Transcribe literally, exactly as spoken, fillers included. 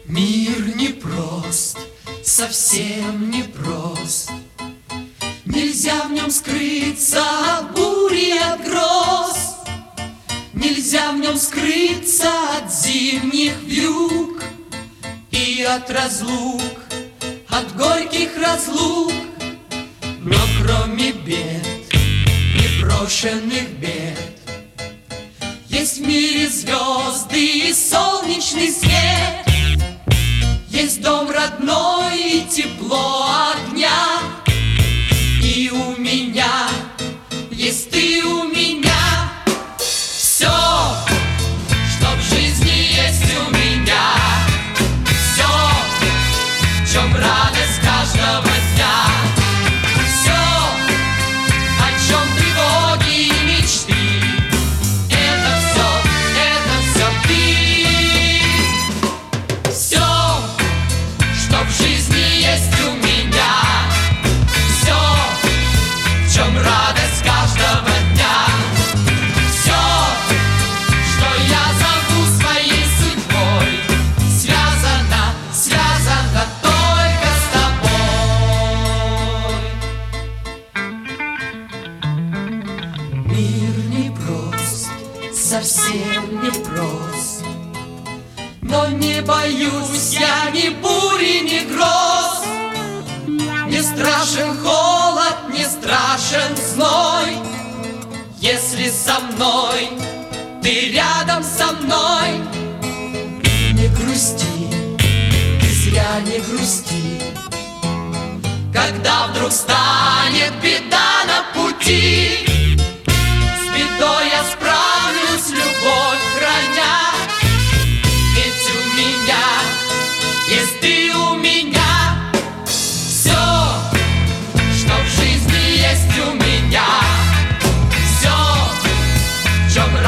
Мир непрост, совсем непрост. Нельзя в нем скрыться от бури, от гроз. Нельзя в нем скрыться от зимних вьюг и от разлук, от горьких разлук. Но кроме бед, непрошенных бед, есть в мире звезды и солнечный свет. Есть дом родной и тепло огня. И у меня есть ты у меня. Все, что в жизни есть у меня. Все, в чем радость каждого дня. Все, о чем тревоги и мечты. Это все, это все ты. Все, что в жизни есть у меня. Все, в чем радость каждого дня. Все, что я зову своей судьбой, связано, связано только с тобой. Мир непрост, совсем непрост. Но не боюсь я ни бури, ни гроз. Не страшен холод, не страшен зной. Если со мной, ты рядом со мной. И не грусти, ты зря не грусти. Когда вдруг станет беда на пути, с бедой я справлюсь, любовь храня. Ведь у меня есть ты у меня. Все, что в жизни есть у меня. Все, в чем